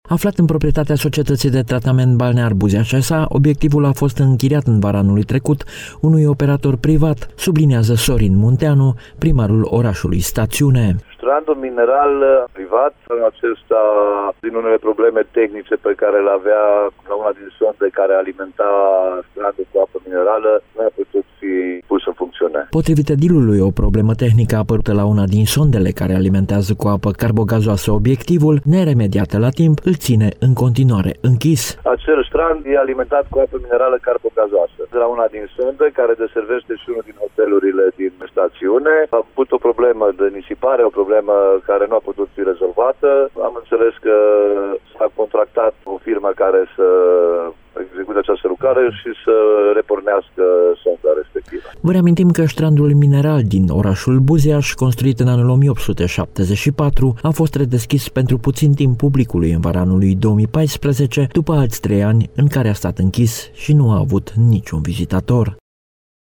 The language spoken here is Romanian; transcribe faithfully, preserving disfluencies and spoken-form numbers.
Aflat în proprietatea societății de tratament balnear Buzea-Șesa, obiectivul a fost închiriat în vara anului trecut unui operator privat, subliniază Sorin Munteanu, primarul orașului Stațiune. Strandul mineral privat, acesta, din unele probleme tehnice pe care le avea la una din sonde care alimenta strandul cu apă minerală, nu a putut fi pus în funcțiune. Potrivit edilului, o problemă tehnică a apărut la una din sondele care alimentează cu apă carbogazoasă obiectivul, neremediată la timp, îl ține în continuare închis. Acel strand e alimentat cu apă minerală carbogazoasă. De la una din sonde, care deservește și unul din hotelurile din stațiune, a avut o problemă de nisipare, o problemă care nu a putut fi rezolvată. Am înțeles că s-a contractat o firmă care să execute această lucrare și să repornească sonda respectivă. Vă reamintim că strandul mineral din orașul Buzeaș, construit în anul o mie opt sute șaptezeci și patru, a fost redeschis pentru puțin timp publicului în vara anului două mii paisprezece, după alți trei ani în care a stat închis și nu a avut niciun vizitator.